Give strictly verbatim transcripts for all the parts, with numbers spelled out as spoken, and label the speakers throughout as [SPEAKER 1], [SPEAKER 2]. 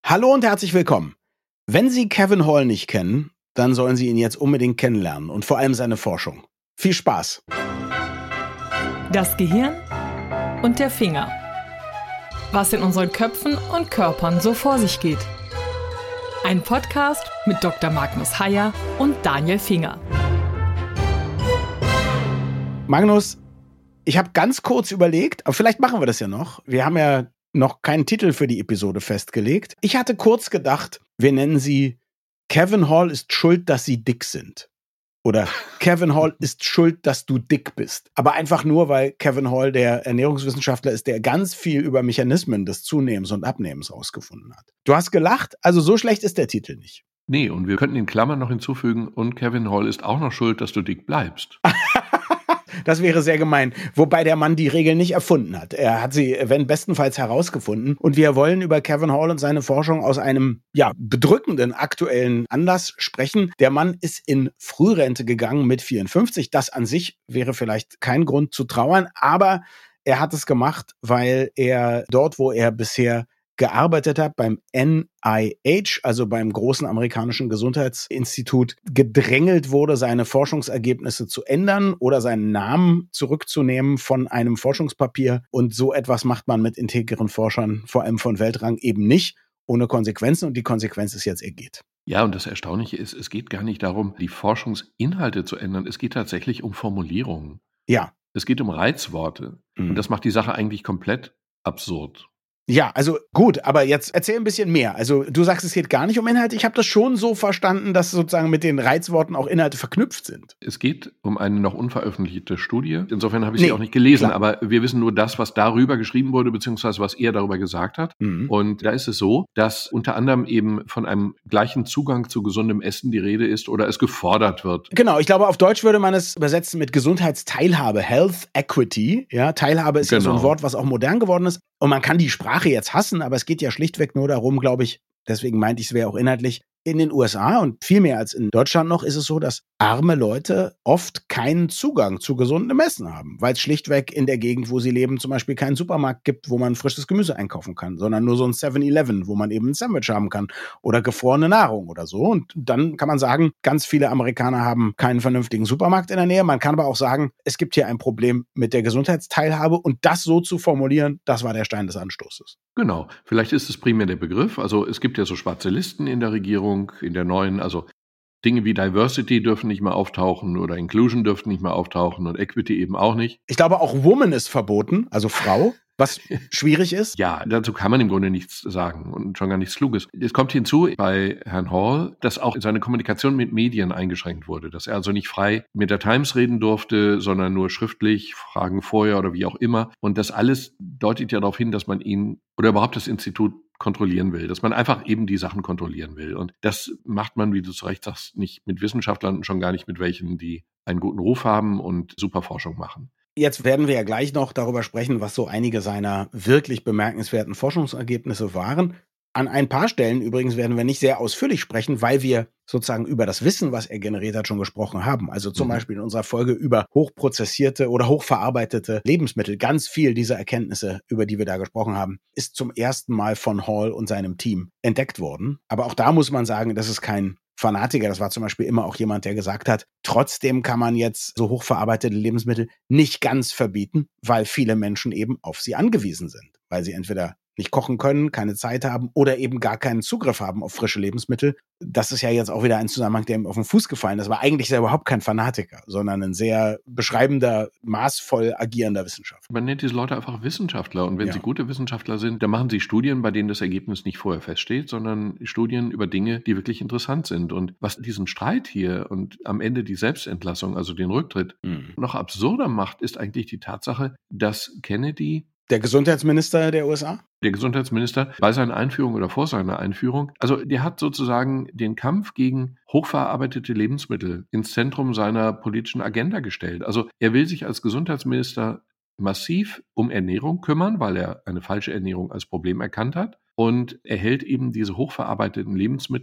[SPEAKER 1] Hallo und herzlich willkommen. Wenn Sie Kevin Hall nicht kennen, dann sollen Sie ihn jetzt unbedingt kennenlernen und vor allem seine Forschung. Viel Spaß!
[SPEAKER 2] Das Gehirn und der Finger. Was in unseren Köpfen und Körpern so vor sich geht. Ein Podcast mit Doktor Magnus Heyer und Daniel Finger.
[SPEAKER 1] Magnus, ich habe ganz kurz überlegt, aber vielleicht machen wir das ja noch. Wir haben ja noch keinen Titel für die Episode festgelegt. Ich hatte kurz gedacht, wir nennen sie Kevin Hall ist schuld, dass sie dick sind. Oder Kevin Hall ist schuld, dass du dick bist. Aber einfach nur, weil Kevin Hall der Ernährungswissenschaftler ist, der ganz viel über Mechanismen des Zunehmens und Abnehmens rausgefunden hat. Du hast gelacht, also so schlecht ist der Titel nicht.
[SPEAKER 3] Nee, und wir könnten in Klammern noch hinzufügen, und Kevin Hall ist auch noch schuld, dass du dick bleibst.
[SPEAKER 1] Das wäre sehr gemein. Wobei der Mann die Regel nicht erfunden hat. Er hat sie, wenn bestenfalls, herausgefunden. Und wir wollen über Kevin Hall und seine Forschung aus einem, ja, bedrückenden aktuellen Anlass sprechen. Der Mann ist in Frührente gegangen mit vierundfünfzig. Das an sich wäre vielleicht kein Grund zu trauern, aber er hat es gemacht, weil er dort, wo er bisher gearbeitet hat, beim N I H, also beim großen amerikanischen Gesundheitsinstitut, gedrängelt wurde, seine Forschungsergebnisse zu ändern oder seinen Namen zurückzunehmen von einem Forschungspapier. Und so etwas macht man mit integren Forschern, vor allem von Weltrang, eben nicht, ohne Konsequenzen. Und die Konsequenz ist jetzt, er geht.
[SPEAKER 3] Ja, und das Erstaunliche ist, es geht gar nicht darum, die Forschungsinhalte zu ändern. Es geht tatsächlich um Formulierungen.
[SPEAKER 1] Ja.
[SPEAKER 3] Es geht um Reizworte. Mhm. Und das macht die Sache eigentlich komplett absurd.
[SPEAKER 1] Ja, also gut, aber jetzt erzähl ein bisschen mehr. Also du sagst, es geht gar nicht um Inhalte. Ich habe das schon so verstanden, dass sozusagen mit den Reizworten auch Inhalte verknüpft sind.
[SPEAKER 3] Es geht um eine noch unveröffentlichte Studie. Insofern habe ich
[SPEAKER 1] Nee,
[SPEAKER 3] sie auch nicht gelesen,
[SPEAKER 1] klar.
[SPEAKER 3] aber wir wissen nur das, was darüber geschrieben wurde, beziehungsweise was er darüber gesagt hat.
[SPEAKER 1] Mhm.
[SPEAKER 3] Und da ist es so, dass unter anderem eben von einem gleichen Zugang zu gesundem Essen die Rede ist oder es gefordert wird.
[SPEAKER 1] Genau, ich glaube, auf Deutsch würde man es übersetzen mit Gesundheitsteilhabe, Health Equity. Ja, Teilhabe ist ja so ein
[SPEAKER 3] Genau.
[SPEAKER 1] Wort, was auch modern geworden ist. Und man kann die Sprache jetzt hassen, aber es geht ja schlichtweg nur darum, glaube ich, deswegen meinte ich, es wäre auch inhaltlich, in den U S A und viel mehr als in Deutschland noch ist es so, dass arme Leute oft keinen Zugang zu gesundem Essen haben, weil es schlichtweg in der Gegend, wo sie leben, zum Beispiel keinen Supermarkt gibt, wo man frisches Gemüse einkaufen kann, sondern nur so ein seven eleven, wo man eben ein Sandwich haben kann oder gefrorene Nahrung oder so. Und dann kann man sagen, ganz viele Amerikaner haben keinen vernünftigen Supermarkt in der Nähe. Man kann aber auch sagen, es gibt hier ein Problem mit der Gesundheitsteilhabe und das so zu formulieren, das war der Stein des Anstoßes.
[SPEAKER 3] Genau, vielleicht ist es primär der Begriff. Also es gibt ja so schwarze Listen in der Regierung, in der neuen, also Dinge wie Diversity dürfen nicht mehr auftauchen oder Inclusion dürften nicht mehr auftauchen und Equity eben auch nicht.
[SPEAKER 1] Ich glaube, auch Woman ist verboten, also Frau, was schwierig ist.
[SPEAKER 3] Ja, dazu kann man im Grunde nichts sagen und schon gar nichts Kluges. Es kommt hinzu bei Herrn Hall, dass auch seine Kommunikation mit Medien eingeschränkt wurde, dass er also nicht frei mit der Times reden durfte, sondern nur schriftlich, Fragen vorher oder wie auch immer. Und das alles deutet ja darauf hin, dass man ihn oder überhaupt das Institut kontrollieren will, dass man einfach eben die Sachen kontrollieren will. Und das macht man, wie du zu Recht sagst, nicht mit Wissenschaftlern und schon gar nicht mit welchen, die einen guten Ruf haben und super Forschung machen.
[SPEAKER 1] Jetzt werden wir ja gleich noch darüber sprechen, was so einige seiner wirklich bemerkenswerten Forschungsergebnisse waren. An ein paar Stellen übrigens werden wir nicht sehr ausführlich sprechen, weil wir sozusagen über das Wissen, was er generiert hat, schon gesprochen haben. Also zum mhm. Beispiel in unserer Folge über hochprozessierte oder hochverarbeitete Lebensmittel. Ganz viel dieser Erkenntnisse, über die wir da gesprochen haben, ist zum ersten Mal von Hall und seinem Team entdeckt worden. Aber auch da muss man sagen, das ist kein Fanatiker. Das war zum Beispiel immer auch jemand, der gesagt hat, trotzdem kann man jetzt so hochverarbeitete Lebensmittel nicht ganz verbieten, weil viele Menschen eben auf sie angewiesen sind, weil sie entweder nicht kochen können, keine Zeit haben oder eben gar keinen Zugriff haben auf frische Lebensmittel. Das ist ja jetzt auch wieder ein Zusammenhang, der ihm auf den Fuß gefallen ist. Aber eigentlich ist er überhaupt kein Fanatiker, sondern ein sehr beschreibender, maßvoll agierender Wissenschaftler.
[SPEAKER 3] Man nennt diese Leute einfach Wissenschaftler. Und wenn
[SPEAKER 1] Ja.
[SPEAKER 3] sie gute Wissenschaftler sind, dann machen sie Studien, bei denen das Ergebnis nicht vorher feststeht, sondern Studien über Dinge, die wirklich interessant sind. Und was diesen Streit hier und am Ende die Selbstentlassung, also den Rücktritt,
[SPEAKER 1] Mhm.
[SPEAKER 3] noch absurder macht, ist eigentlich die Tatsache, dass Kennedy,
[SPEAKER 1] Der Gesundheitsminister der U S A?
[SPEAKER 3] der Gesundheitsminister, bei seiner Einführung oder vor seiner Einführung, also der hat sozusagen den Kampf gegen hochverarbeitete Lebensmittel ins Zentrum seiner politischen Agenda gestellt. Also er will sich als Gesundheitsminister massiv um Ernährung kümmern, weil er eine falsche Ernährung als Problem erkannt hat. Und er hält eben diese hochverarbeiteten Lebensmittel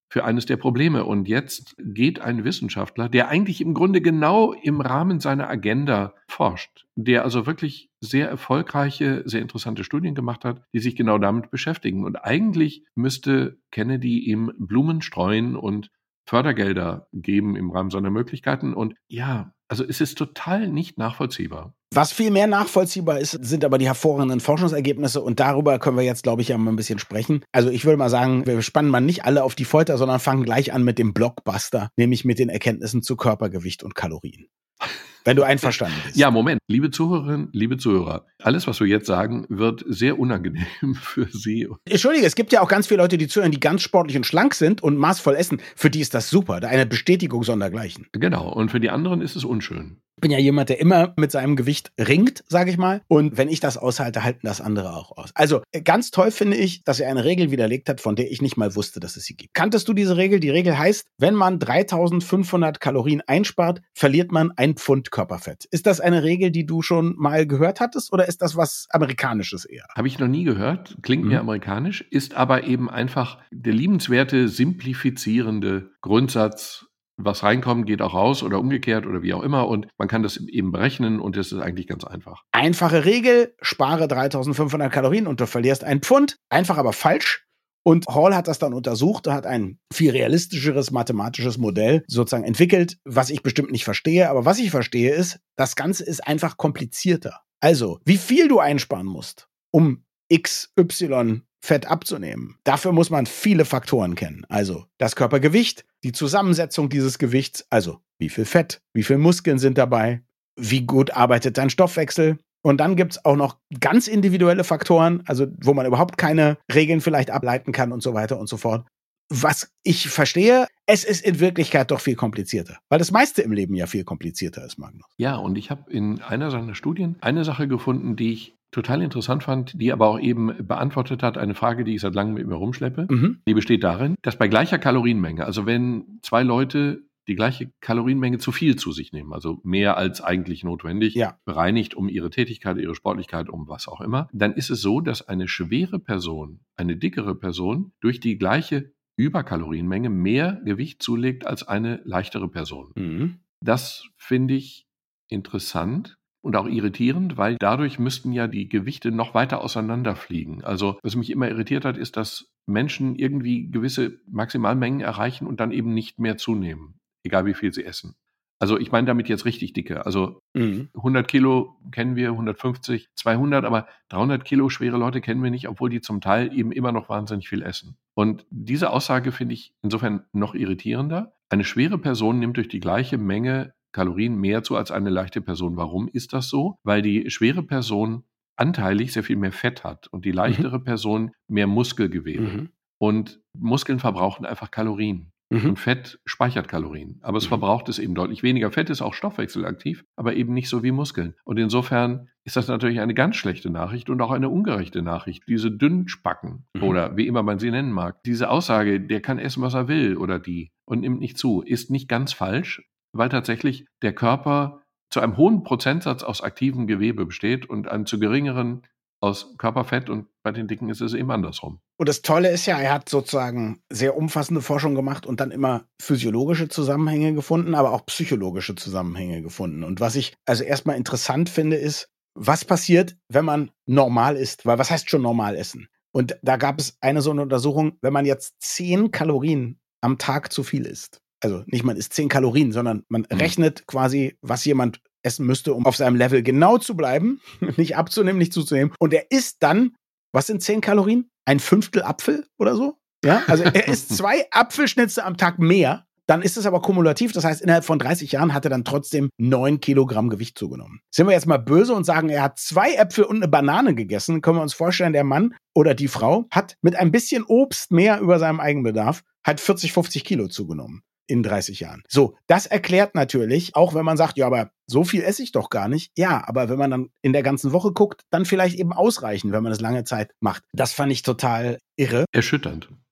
[SPEAKER 3] für eines der Probleme. Und jetzt geht ein Wissenschaftler, der eigentlich im Grunde genau im Rahmen seiner Agenda forscht, der also wirklich sehr erfolgreiche, sehr interessante Studien gemacht hat, die sich genau damit beschäftigen. Und eigentlich müsste Kennedy ihm Blumen streuen und Fördergelder geben im Rahmen seiner Möglichkeiten. Und ja, also es ist total nicht nachvollziehbar.
[SPEAKER 1] Was viel mehr nachvollziehbar ist, sind aber die hervorragenden Forschungsergebnisse und darüber können wir jetzt, glaube ich, ja mal ein bisschen sprechen. Also ich würde mal sagen, wir spannen mal nicht alle auf die Folter, sondern fangen gleich an mit dem Blockbuster, nämlich mit den Erkenntnissen zu Körpergewicht und Kalorien. Wenn du einverstanden bist.
[SPEAKER 3] Ja, Moment. Liebe Zuhörerinnen, liebe Zuhörer, alles, was wir jetzt sagen, wird sehr unangenehm für Sie.
[SPEAKER 1] Entschuldige, es gibt ja auch ganz viele Leute, die zuhören, die ganz sportlich und schlank sind und maßvoll essen. Für die ist das super. Eine Bestätigung sondergleichen.
[SPEAKER 3] Genau. Und für die anderen ist es unschön.
[SPEAKER 1] Ich bin ja jemand, der immer mit seinem Gewicht ringt, sage ich mal. Und wenn ich das aushalte, halten das andere auch aus. Also ganz toll finde ich, dass er eine Regel widerlegt hat, von der ich nicht mal wusste, dass es sie gibt. Kanntest du diese Regel? Die Regel heißt, wenn man dreitausendfünfhundert Kalorien einspart, verliert man ein Pfund Körperfett. Ist das eine Regel, die du schon mal gehört hattest oder ist das was Amerikanisches eher?
[SPEAKER 3] Habe ich noch nie gehört, klingt mhm. mir amerikanisch, ist aber eben einfach der liebenswerte, simplifizierende Grundsatz. Was reinkommt, geht auch raus oder umgekehrt oder wie auch immer. Und man kann das eben berechnen und das ist eigentlich ganz einfach.
[SPEAKER 1] Einfache Regel, spare dreitausendfünfhundert Kalorien und du verlierst ein Pfund. Einfach, aber falsch. Und Hall hat das dann untersucht, hat ein viel realistischeres mathematisches Modell sozusagen entwickelt, was ich bestimmt nicht verstehe. Aber was ich verstehe ist, das Ganze ist einfach komplizierter. Also, wie viel du einsparen musst, um X Y Fett abzunehmen. Dafür muss man viele Faktoren kennen. Also das Körpergewicht, die Zusammensetzung dieses Gewichts, also wie viel Fett, wie viel Muskeln sind dabei, wie gut arbeitet dein Stoffwechsel. Und dann gibt's auch noch ganz individuelle Faktoren, also wo man überhaupt keine Regeln vielleicht ableiten kann und so weiter und so fort. Was ich verstehe, es ist in Wirklichkeit doch viel komplizierter, weil das meiste im Leben ja viel komplizierter ist, Magnus.
[SPEAKER 3] Ja, und ich habe in einer seiner Studien eine Sache gefunden, die ich total interessant fand, die aber auch eben beantwortet hat, eine Frage, die ich seit langem mit mir rumschleppe. Mhm. Die besteht darin, dass bei gleicher Kalorienmenge, also wenn zwei Leute die gleiche Kalorienmenge zu viel zu sich nehmen, also mehr als eigentlich notwendig, ja. bereinigt um ihre Tätigkeit, ihre Sportlichkeit, um was auch immer, dann ist es so, dass eine schwere Person, eine dickere Person durch die gleiche Überkalorienmenge mehr Gewicht zulegt als eine leichtere Person. Mhm. Das finde ich interessant und auch irritierend, weil dadurch müssten ja die Gewichte noch weiter auseinanderfliegen. Also was mich immer irritiert hat, ist, dass Menschen irgendwie gewisse Maximalmengen erreichen und dann eben nicht mehr zunehmen, egal wie viel sie essen. Also ich meine damit jetzt richtig dicke. Also mhm. hundert Kilo kennen wir, hundertfünfzig, zweihundert, aber dreihundert Kilo schwere Leute kennen wir nicht, obwohl die zum Teil eben immer noch wahnsinnig viel essen. Und diese Aussage finde ich insofern noch irritierender. Eine schwere Person nimmt durch die gleiche Menge Kalorien mehr zu als eine leichte Person. Warum ist das so? Weil die schwere Person anteilig sehr viel mehr Fett hat und die leichtere mhm. Person mehr Muskelgewebe. Mhm. Und Muskeln verbrauchen einfach Kalorien. Mhm. Und Fett speichert Kalorien. Aber es mhm. verbraucht es eben deutlich weniger. Fett ist auch stoffwechselaktiv, aber eben nicht so wie Muskeln. Und insofern ist das natürlich eine ganz schlechte Nachricht und auch eine ungerechte Nachricht. Diese Dünnspacken mhm. oder wie immer man sie nennen mag. Diese Aussage, der kann essen, was er will oder die und nimmt nicht zu, ist nicht ganz falsch, weil tatsächlich der Körper zu einem hohen Prozentsatz aus aktivem Gewebe besteht und einen zu geringeren aus Körperfett und bei den Dicken ist es eben andersrum.
[SPEAKER 1] Und das Tolle ist ja, er hat sozusagen sehr umfassende Forschung gemacht und dann immer physiologische Zusammenhänge gefunden, aber auch psychologische Zusammenhänge gefunden. Und was ich also erstmal interessant finde, ist, was passiert, wenn man normal isst? Weil was heißt schon normal essen? Und da gab es eine so eine Untersuchung, wenn man jetzt zehn Kalorien am Tag zu viel isst. Also nicht man isst zehn Kalorien, sondern man mhm. rechnet quasi, was jemand essen müsste, um auf seinem Level genau zu bleiben, nicht abzunehmen, nicht zuzunehmen. Und er isst dann, was sind zehn Kalorien? Ein Fünftel Apfel oder so? Ja, also er isst zwei Apfelschnitze am Tag mehr. Dann ist es aber kumulativ. Das heißt, innerhalb von dreißig Jahren hat er dann trotzdem neun Kilogramm Gewicht zugenommen. Sind wir jetzt mal böse und sagen, er hat zwei Äpfel und eine Banane gegessen, können wir uns vorstellen, der Mann oder die Frau hat mit ein bisschen Obst mehr über seinem Eigenbedarf, hat vierzig, fünfzig Kilo zugenommen. In dreißig Jahren. So, das erklärt natürlich, auch wenn man sagt, ja, aber so viel esse ich doch gar nicht. Ja, aber wenn man dann in der ganzen Woche guckt, dann vielleicht eben ausreichen, wenn man das lange Zeit macht. Das fand ich total irre.
[SPEAKER 3] Erschütternd.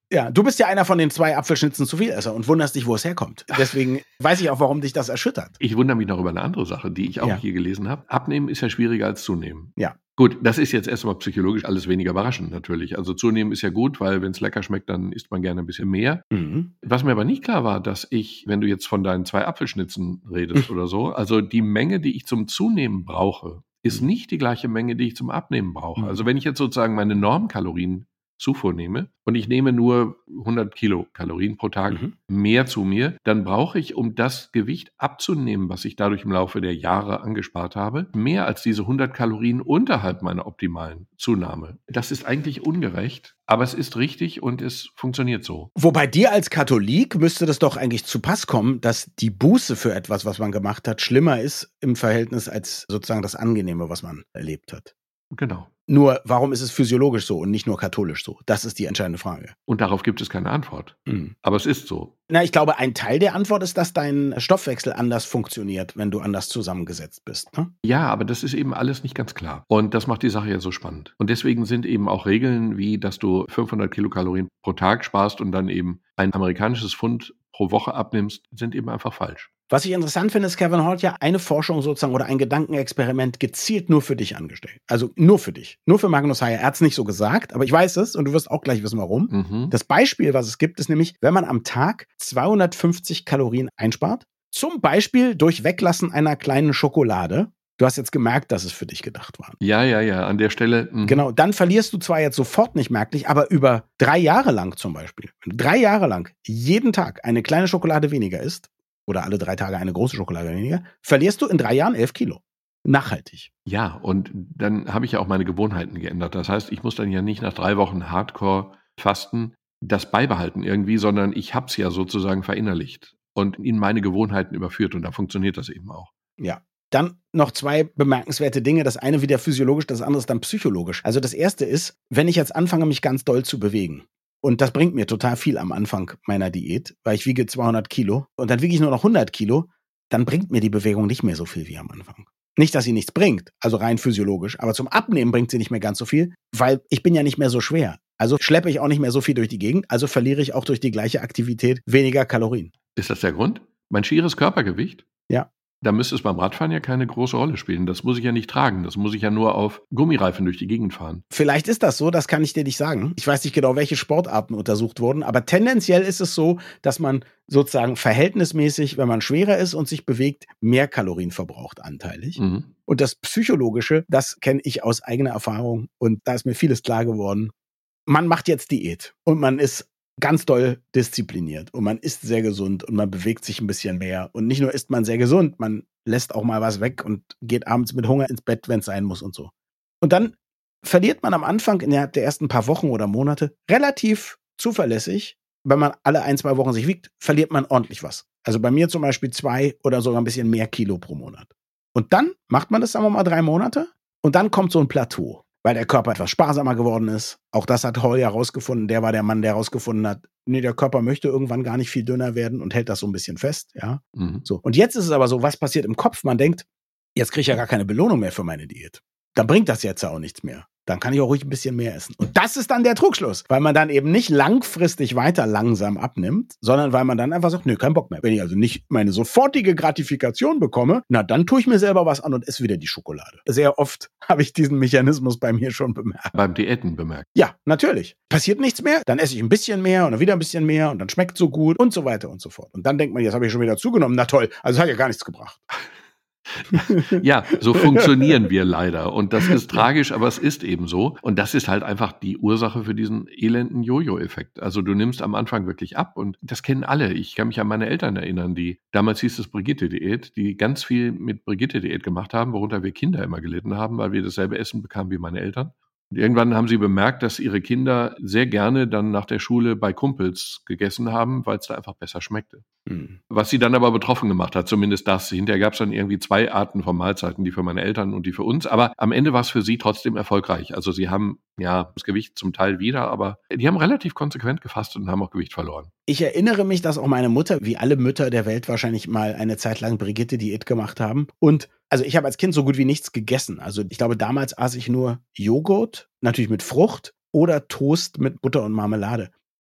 [SPEAKER 1] Ja, du bist ja einer von den zwei Apfelschnitzen zu viel Esser und wunderst dich, wo es herkommt. Deswegen weiß ich auch, warum dich das erschüttert.
[SPEAKER 3] Ich wundere mich noch über eine andere Sache, die ich auch
[SPEAKER 1] Ja.
[SPEAKER 3] hier gelesen habe. Abnehmen ist ja schwieriger als zunehmen.
[SPEAKER 1] Ja.
[SPEAKER 3] Gut, das ist jetzt erstmal psychologisch alles weniger überraschend natürlich. Also zunehmen ist ja gut, weil wenn es lecker schmeckt, dann isst man gerne ein bisschen mehr.
[SPEAKER 1] Mhm.
[SPEAKER 3] Was mir aber nicht klar war, dass ich, wenn du jetzt von deinen zwei Apfelschnitzen redest oder so, also die Menge, die ich zum Zunehmen brauche, ist nicht die gleiche Menge, die ich zum Abnehmen brauche.
[SPEAKER 1] Mhm.
[SPEAKER 3] Also wenn ich jetzt sozusagen meine Normkalorien Zufuhr nehme und ich nehme nur hundert Kilokalorien pro Tag
[SPEAKER 1] Mhm.
[SPEAKER 3] mehr zu mir, dann brauche ich, um das Gewicht abzunehmen, was ich dadurch im Laufe der Jahre angespart habe, mehr als diese hundert Kalorien unterhalb meiner optimalen Zunahme. Das ist eigentlich ungerecht, aber es ist richtig und es funktioniert so.
[SPEAKER 1] Wobei dir als Katholik müsste das doch eigentlich zu Pass kommen, dass die Buße für etwas, was man gemacht hat, schlimmer ist im Verhältnis als sozusagen das Angenehme, was man erlebt hat.
[SPEAKER 3] Genau.
[SPEAKER 1] Nur, warum ist es physiologisch so und nicht nur katholisch so? Das ist die entscheidende Frage.
[SPEAKER 3] Und darauf gibt es keine Antwort.
[SPEAKER 1] Mhm.
[SPEAKER 3] Aber es ist so.
[SPEAKER 1] Na, ich glaube, ein Teil der Antwort ist, dass dein Stoffwechsel anders funktioniert, wenn du anders zusammengesetzt bist. Ne?
[SPEAKER 3] Ja, aber das ist eben alles nicht ganz klar. Und das macht die Sache ja so spannend. Und deswegen sind eben auch Regeln wie, dass du fünfhundert Kilokalorien pro Tag sparst und dann eben ein amerikanisches Pfund pro Woche abnimmst, sind eben einfach falsch.
[SPEAKER 1] Was ich interessant finde, ist, Kevin Hort ja eine Forschung sozusagen oder ein Gedankenexperiment gezielt nur für dich angestellt. Also nur für dich. Nur für Magnus Heyer. Er hat es nicht so gesagt, aber ich weiß es und du wirst auch gleich wissen, warum.
[SPEAKER 3] Mhm.
[SPEAKER 1] Das Beispiel, was es gibt, ist nämlich, wenn man am Tag zweihundertfünfzig Kalorien einspart, zum Beispiel durch Weglassen einer kleinen Schokolade. Du hast jetzt gemerkt, dass es für dich gedacht war.
[SPEAKER 3] Ja, ja, ja, an der Stelle. Mh.
[SPEAKER 1] Genau, dann verlierst du zwar jetzt sofort nicht merklich, aber über drei Jahre lang zum Beispiel, wenn du drei Jahre lang jeden Tag eine kleine Schokolade weniger isst, oder alle drei Tage eine große Schokolade weniger, verlierst du in drei Jahren elf Kilo. Nachhaltig.
[SPEAKER 3] Ja, und dann habe ich ja auch meine Gewohnheiten geändert. Das heißt, ich muss dann ja nicht nach drei Wochen Hardcore-Fasten das beibehalten irgendwie, sondern ich habe es ja sozusagen verinnerlicht und in meine Gewohnheiten überführt und da funktioniert das eben auch.
[SPEAKER 1] Ja. Dann noch zwei bemerkenswerte Dinge. Das eine wieder physiologisch, das andere ist dann psychologisch. Also das erste ist, wenn ich jetzt anfange, mich ganz doll zu bewegen, und das bringt mir total viel am Anfang meiner Diät, weil ich wiege zweihundert Kilo und dann wiege ich nur noch hundert Kilo, dann bringt mir die Bewegung nicht mehr so viel wie am Anfang. Nicht, dass sie nichts bringt, also rein physiologisch, aber zum Abnehmen bringt sie nicht mehr ganz so viel, weil ich bin ja nicht mehr so schwer. Also schleppe ich auch nicht mehr so viel durch die Gegend, also verliere ich auch durch die gleiche Aktivität weniger Kalorien.
[SPEAKER 3] Ist das der Grund? Mein schieres Körpergewicht?
[SPEAKER 1] Ja.
[SPEAKER 3] Da müsste es beim Radfahren ja keine große Rolle spielen. Das muss ich ja nicht tragen. Das muss ich ja nur auf Gummireifen durch die Gegend fahren.
[SPEAKER 1] Vielleicht ist das so, das kann ich dir nicht sagen. Ich weiß nicht genau, welche Sportarten untersucht wurden, aber tendenziell ist es so, dass man sozusagen verhältnismäßig, wenn man schwerer ist und sich bewegt, mehr Kalorien verbraucht anteilig.
[SPEAKER 3] Mhm.
[SPEAKER 1] Und das Psychologische, das kenne ich aus eigener Erfahrung und da ist mir vieles klar geworden. Man macht jetzt Diät und man ist ganz doll diszipliniert und man isst sehr gesund und man bewegt sich ein bisschen mehr. Und nicht nur isst man sehr gesund, man lässt auch mal was weg und geht abends mit Hunger ins Bett, wenn es sein muss und so. Und dann verliert man am Anfang innerhalb der ersten paar Wochen oder Monate relativ zuverlässig, wenn man alle ein, zwei Wochen sich wiegt, verliert man ordentlich was. Also bei mir zum Beispiel zwei oder sogar ein bisschen mehr Kilo pro Monat. Und dann macht man das, sagen wir mal, drei Monate und dann kommt so ein Plateau, weil der Körper etwas sparsamer geworden ist. Auch das hat Hall ja rausgefunden. Der war der Mann, der rausgefunden hat, nee, der Körper möchte irgendwann gar nicht viel dünner werden und hält das so ein bisschen fest. Ja,
[SPEAKER 3] Mhm.
[SPEAKER 1] so. Und jetzt ist es aber so, was passiert im Kopf? Man denkt, jetzt kriege ich ja gar keine Belohnung mehr für meine Diät. Dann bringt das jetzt ja auch nichts mehr. Dann kann ich auch ruhig ein bisschen mehr essen. Und das ist dann der Trugschluss, weil man dann eben nicht langfristig weiter langsam abnimmt, sondern weil man dann einfach sagt, nö, kein Bock mehr. Wenn ich also nicht meine sofortige Gratifikation bekomme, na, dann tue ich mir selber was an und esse wieder die Schokolade. Sehr oft habe ich diesen Mechanismus bei mir schon bemerkt.
[SPEAKER 3] Beim Diäten bemerkt.
[SPEAKER 1] Ja, natürlich. Passiert nichts mehr, dann esse ich ein bisschen mehr und dann wieder ein bisschen mehr und dann schmeckt so gut und so weiter und so fort. Und dann denkt man, jetzt habe ich schon wieder zugenommen. Na toll, also es hat ja gar nichts gebracht.
[SPEAKER 3] Ja, so funktionieren wir leider. Und das ist tragisch, aber es ist eben so. Und das ist halt einfach die Ursache für diesen elenden Jojo-Effekt. Also du nimmst am Anfang wirklich ab und das kennen alle. Ich kann mich an meine Eltern erinnern, die, damals hieß es Brigitte-Diät, die ganz viel mit Brigitte-Diät gemacht haben, worunter wir Kinder immer gelitten haben, weil wir dasselbe Essen bekamen wie meine Eltern. Und irgendwann haben sie bemerkt, dass ihre Kinder sehr gerne dann nach der Schule bei Kumpels gegessen haben, weil es da einfach besser schmeckte.
[SPEAKER 1] Hm.
[SPEAKER 3] Was sie dann aber betroffen gemacht hat, zumindest das. Hinterher gab es dann irgendwie zwei Arten von Mahlzeiten, die für meine Eltern und die für uns. Aber am Ende war es für sie trotzdem erfolgreich. Also sie haben ja das Gewicht zum Teil wieder, aber die haben relativ konsequent gefastet und haben auch Gewicht verloren.
[SPEAKER 1] Ich erinnere mich, dass auch meine Mutter, wie alle Mütter der Welt wahrscheinlich mal eine Zeit lang Brigitte-Diät gemacht haben. Und also ich habe als Kind so gut wie nichts gegessen. Also ich glaube, damals aß ich nur Joghurt, natürlich mit Frucht oder Toast mit Butter und Marmelade.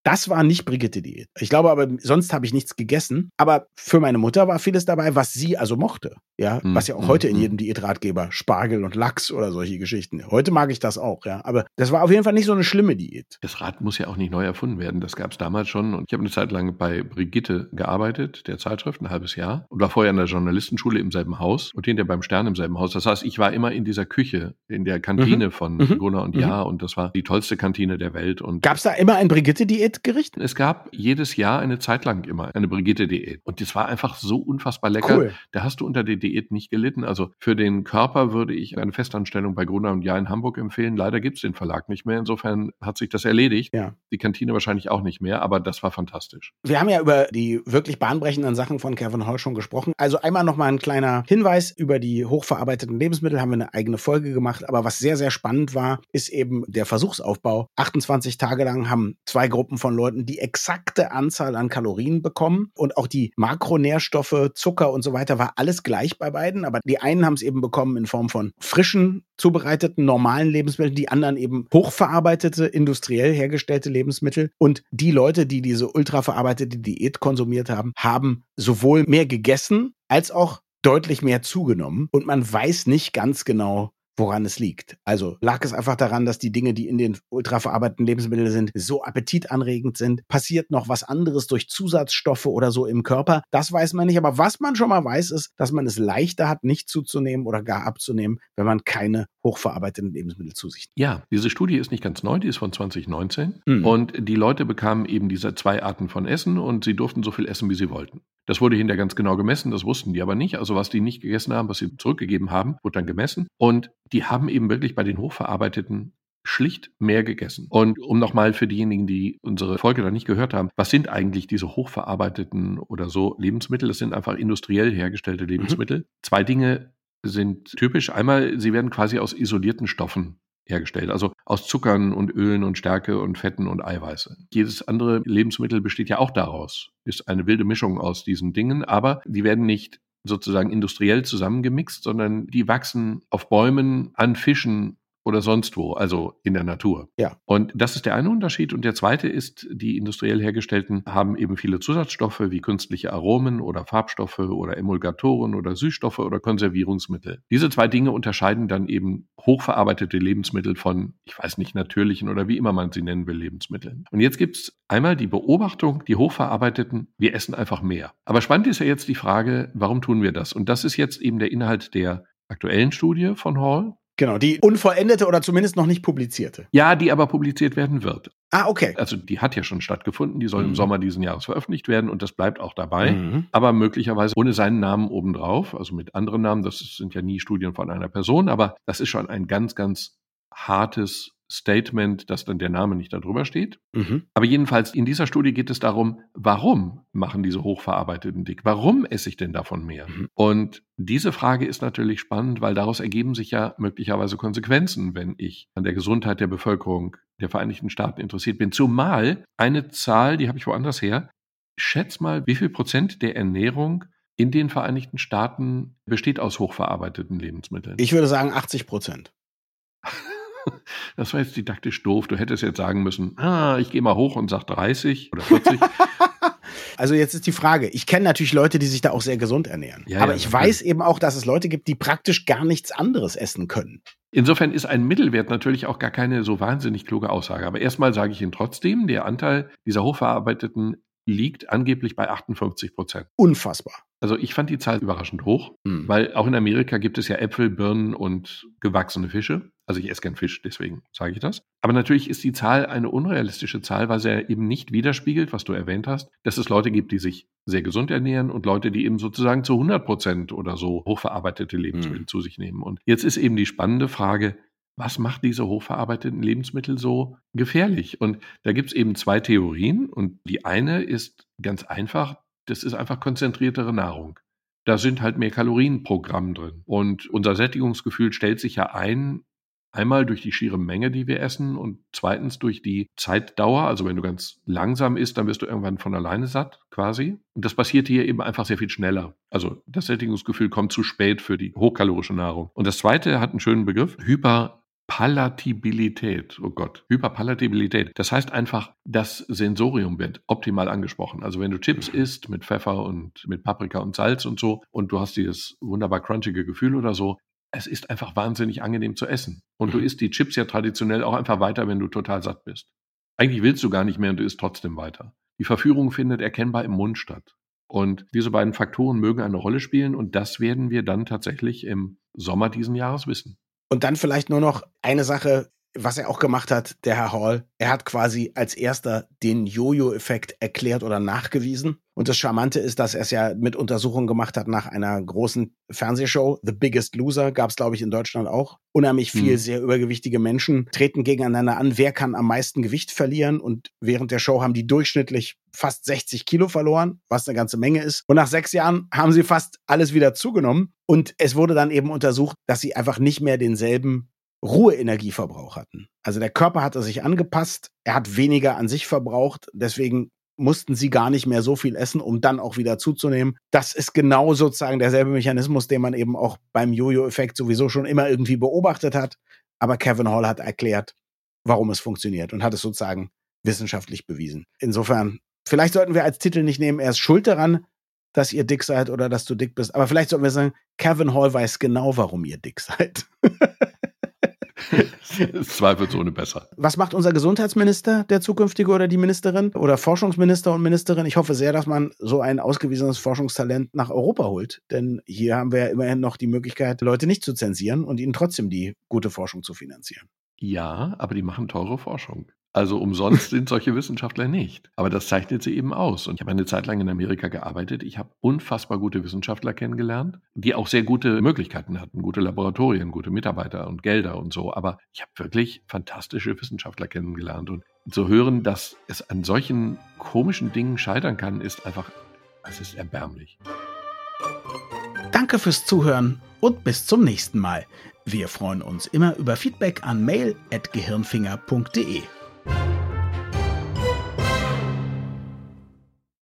[SPEAKER 1] Das war nicht Brigitte-Diät. Ich glaube aber, sonst habe ich nichts gegessen. Aber für meine Mutter war vieles dabei, was sie also mochte. Ja,
[SPEAKER 3] Hm,
[SPEAKER 1] was ja auch
[SPEAKER 3] hm,
[SPEAKER 1] heute in
[SPEAKER 3] hm.
[SPEAKER 1] jedem Diätratgeber, Spargel und Lachs oder solche Geschichten. Heute mag ich das auch, ja. Aber das war auf jeden Fall nicht so eine schlimme Diät.
[SPEAKER 3] Das Rad muss ja auch nicht neu erfunden werden. Das gab es damals schon. Und ich habe eine Zeit lang bei Brigitte gearbeitet, der Zeitschrift, ein halbes Jahr. Und war vorher in der Journalistenschule im selben Haus und hinterher beim Stern im selben Haus. Das heißt, ich war immer in dieser Küche, in der Kantine
[SPEAKER 1] Mhm.
[SPEAKER 3] von
[SPEAKER 1] Mhm.
[SPEAKER 3] Gunnar und
[SPEAKER 1] Mhm.
[SPEAKER 3] Jahr. Und das war die tollste Kantine der Welt. Und
[SPEAKER 1] Gab es da immer ein Brigitte-Diät-Gericht?
[SPEAKER 3] es gab jedes Jahr eine Zeit lang immer eine Brigitte-Diät. Und das war einfach so unfassbar lecker.
[SPEAKER 1] Cool.
[SPEAKER 3] Da hast du unter der Diät nicht gelitten. Also für den Körper würde ich eine Festanstellung bei Gruner und Jahr in Hamburg empfehlen. Leider gibt es den Verlag nicht mehr. Insofern hat sich das erledigt.
[SPEAKER 1] Ja.
[SPEAKER 3] Die Kantine wahrscheinlich auch nicht mehr, aber das war fantastisch.
[SPEAKER 1] Wir haben ja über die wirklich bahnbrechenden Sachen von Kevin Hall schon gesprochen. Also einmal nochmal ein kleiner Hinweis über die hochverarbeiteten Lebensmittel, haben wir eine eigene Folge gemacht. Aber was sehr, sehr spannend war, ist eben der Versuchsaufbau. achtundzwanzig Tage lang haben zwei Gruppen von Leuten die exakte Anzahl an Kalorien bekommen und auch die Makronährstoffe, Zucker und so weiter war alles gleich bei beiden. Aber die einen haben es eben bekommen in Form von frischen, zubereiteten, normalen Lebensmitteln, die anderen eben hochverarbeitete, industriell hergestellte Lebensmittel. Und die Leute, die diese ultraverarbeitete Diät konsumiert haben, haben sowohl mehr gegessen als auch deutlich mehr zugenommen. Und man weiß nicht ganz genau, woran es liegt. Also lag es einfach daran, dass die Dinge, die in den ultraverarbeiteten Lebensmitteln sind, so appetitanregend sind? Passiert noch was anderes durch Zusatzstoffe oder so im Körper? Das weiß man nicht. Aber was man schon mal weiß, ist, dass man es leichter hat, nicht zuzunehmen oder gar abzunehmen, wenn man keine hochverarbeiteten Lebensmittel zu sich nimmt.
[SPEAKER 3] Ja, diese Studie ist nicht ganz neu, die ist von zwanzig neunzehn.
[SPEAKER 1] Hm.
[SPEAKER 3] Und die Leute bekamen eben diese zwei Arten von Essen und sie durften so viel essen, wie sie wollten. Das wurde hinterher ganz genau gemessen, das wussten die aber nicht. Also was die nicht gegessen haben, was sie zurückgegeben haben, wurde dann gemessen. Und die haben eben wirklich bei den hochverarbeiteten schlicht mehr gegessen. Und um nochmal für diejenigen, die unsere Folge da nicht gehört haben, was sind eigentlich diese hochverarbeiteten oder so Lebensmittel? Das sind einfach industriell hergestellte Lebensmittel. Mhm. Zwei Dinge sind typisch. Einmal, sie werden quasi aus isolierten Stoffen hergestellt, also aus Zuckern und Ölen und Stärke und Fetten und Eiweiße. Jedes andere Lebensmittel besteht ja auch daraus, ist eine wilde Mischung aus diesen Dingen, aber die werden nicht sozusagen industriell zusammengemixt, sondern die wachsen auf Bäumen, an Fischen oder sonst wo, also in der Natur.
[SPEAKER 1] Ja.
[SPEAKER 3] Und das ist der eine Unterschied. Und der zweite ist, die industriell hergestellten haben eben viele Zusatzstoffe wie künstliche Aromen oder Farbstoffe oder Emulgatoren oder Süßstoffe oder Konservierungsmittel. Diese zwei Dinge unterscheiden dann eben hochverarbeitete Lebensmittel von, ich weiß nicht, natürlichen oder wie immer man sie nennen will, Lebensmitteln. Und jetzt gibt es einmal die Beobachtung, die hochverarbeiteten, wir essen einfach mehr. Aber spannend ist ja jetzt die Frage, warum tun wir das? Und das ist jetzt eben der Inhalt der aktuellen Studie von Hall.
[SPEAKER 1] Genau, die unvollendete oder zumindest noch nicht publizierte.
[SPEAKER 3] Ja, die aber publiziert werden wird.
[SPEAKER 1] Ah, okay.
[SPEAKER 3] Also die hat ja schon stattgefunden, die soll
[SPEAKER 1] Mhm.
[SPEAKER 3] im Sommer diesen Jahres veröffentlicht werden und das bleibt auch dabei,
[SPEAKER 1] Mhm.
[SPEAKER 3] aber möglicherweise ohne seinen Namen obendrauf, also mit anderen Namen, das sind ja nie Studien von einer Person, aber das ist schon ein ganz, ganz hartes Statement, dass dann der Name nicht da drüber steht.
[SPEAKER 1] Mhm.
[SPEAKER 3] Aber jedenfalls in dieser Studie geht es darum, warum machen diese Hochverarbeiteten dick? Warum esse ich denn davon mehr?
[SPEAKER 1] Mhm.
[SPEAKER 3] Und diese Frage ist natürlich spannend, weil daraus ergeben sich ja möglicherweise Konsequenzen, wenn ich an der Gesundheit der Bevölkerung der Vereinigten Staaten interessiert bin. Zumal eine Zahl, die habe ich woanders her, schätz mal, wie viel Prozent der Ernährung in den Vereinigten Staaten besteht aus hochverarbeiteten Lebensmitteln?
[SPEAKER 1] Ich würde sagen achtzig Prozent.
[SPEAKER 3] Das war jetzt didaktisch doof. Du hättest jetzt sagen müssen, ah, ich gehe mal hoch und sag dreißig oder vierzig.
[SPEAKER 1] Also jetzt ist die Frage, ich kenne natürlich Leute, die sich da auch sehr gesund ernähren.
[SPEAKER 3] Ja,
[SPEAKER 1] aber
[SPEAKER 3] ja,
[SPEAKER 1] ich
[SPEAKER 3] natürlich.
[SPEAKER 1] weiß eben auch, dass es Leute gibt, die praktisch gar nichts anderes essen können.
[SPEAKER 3] Insofern ist ein Mittelwert natürlich auch gar keine so wahnsinnig kluge Aussage. Aber erstmal sage ich Ihnen trotzdem, der Anteil dieser hochverarbeiteten liegt angeblich bei achtundfünfzig Prozent.
[SPEAKER 1] Unfassbar.
[SPEAKER 3] Also ich fand die Zahl überraschend hoch,
[SPEAKER 1] Hm.
[SPEAKER 3] weil auch in Amerika gibt es ja Äpfel, Birnen und gewachsene Fische. Also ich esse gern Fisch, deswegen sage ich das. Aber natürlich ist die Zahl eine unrealistische Zahl, weil sie ja eben nicht widerspiegelt, was du erwähnt hast, dass es Leute gibt, die sich sehr gesund ernähren und Leute, die eben sozusagen zu hundert Prozent oder so hochverarbeitete Lebensmittel
[SPEAKER 1] Hm.
[SPEAKER 3] zu sich nehmen. Und jetzt ist eben die spannende Frage, was macht diese hochverarbeiteten Lebensmittel so gefährlich? Und da gibt es eben zwei Theorien. Und die eine ist ganz einfach, das ist einfach konzentriertere Nahrung. Da sind halt mehr Kalorien pro Gramm drin. Und unser Sättigungsgefühl stellt sich ja ein, einmal durch die schiere Menge, die wir essen und zweitens durch die Zeitdauer. Also wenn du ganz langsam isst, dann wirst du irgendwann von alleine satt quasi. Und das passiert hier eben einfach sehr viel schneller. Also das Sättigungsgefühl kommt zu spät für die hochkalorische Nahrung. Und das zweite hat einen schönen Begriff, Hyper Hyperpalatabilität. Oh Gott, Hyperpalatabilität. Das heißt einfach, das Sensorium wird optimal angesprochen. Also wenn du Chips isst mit Pfeffer und mit Paprika und Salz und so und du hast dieses wunderbar crunchige Gefühl oder so, es ist einfach wahnsinnig angenehm zu essen. Und du isst die Chips ja traditionell auch einfach weiter, wenn du total satt bist. Eigentlich willst du gar nicht mehr und du isst trotzdem weiter. Die Verführung findet erkennbar im Mund statt. Und diese beiden Faktoren mögen eine Rolle spielen und das werden wir dann tatsächlich im Sommer diesen Jahres wissen.
[SPEAKER 1] Und dann vielleicht nur noch eine Sache, was er auch gemacht hat, der Herr Hall. Er hat quasi als erster den Jojo-Effekt erklärt oder nachgewiesen. Und das Charmante ist, dass er es ja mit Untersuchungen gemacht hat nach einer großen Fernsehshow. The Biggest Loser gab es, glaube ich, in Deutschland auch. Unheimlich viel hm. sehr übergewichtige Menschen treten gegeneinander an. Wer kann am meisten Gewicht verlieren? Und während der Show haben die durchschnittlich fast sechzig Kilo verloren, was eine ganze Menge ist. Und nach sechs Jahren haben sie fast alles wieder zugenommen. Und es wurde dann eben untersucht, dass sie einfach nicht mehr denselben Ruheenergieverbrauch hatten. Also der Körper hatte sich angepasst, er hat weniger an sich verbraucht, deswegen mussten sie gar nicht mehr so viel essen, um dann auch wieder zuzunehmen. Das ist genau sozusagen derselbe Mechanismus, den man eben auch beim Jojo-Effekt sowieso schon immer irgendwie beobachtet hat. Aber Kevin Hall hat erklärt, warum es funktioniert und hat es sozusagen wissenschaftlich bewiesen. Insofern, vielleicht sollten wir als Titel nicht nehmen, er ist schuld daran, dass ihr dick seid oder dass du dick bist. Aber vielleicht sollten wir sagen, Kevin Hall weiß genau, warum ihr dick seid.
[SPEAKER 3] Zweifelsohne besser.
[SPEAKER 1] Was macht unser Gesundheitsminister, der zukünftige oder die Ministerin oder Forschungsminister und Ministerin? Ich hoffe sehr, dass man so ein ausgewiesenes Forschungstalent nach Europa holt. Denn hier haben wir ja immerhin noch die Möglichkeit, Leute nicht zu zensieren und ihnen trotzdem die gute Forschung zu finanzieren.
[SPEAKER 3] Ja, aber die machen teure Forschung. Also umsonst sind solche Wissenschaftler nicht. Aber das zeichnet sie eben aus. Und ich habe eine Zeit lang in Amerika gearbeitet. Ich habe unfassbar gute Wissenschaftler kennengelernt, die auch sehr gute Möglichkeiten hatten, gute Laboratorien, gute Mitarbeiter und Gelder und so. Aber ich habe wirklich fantastische Wissenschaftler kennengelernt. Und zu hören, dass es an solchen komischen Dingen scheitern kann, ist einfach, es ist erbärmlich.
[SPEAKER 1] Danke fürs Zuhören und bis zum nächsten Mal. Wir freuen uns immer über Feedback an mail at gehirnfinger punkt de.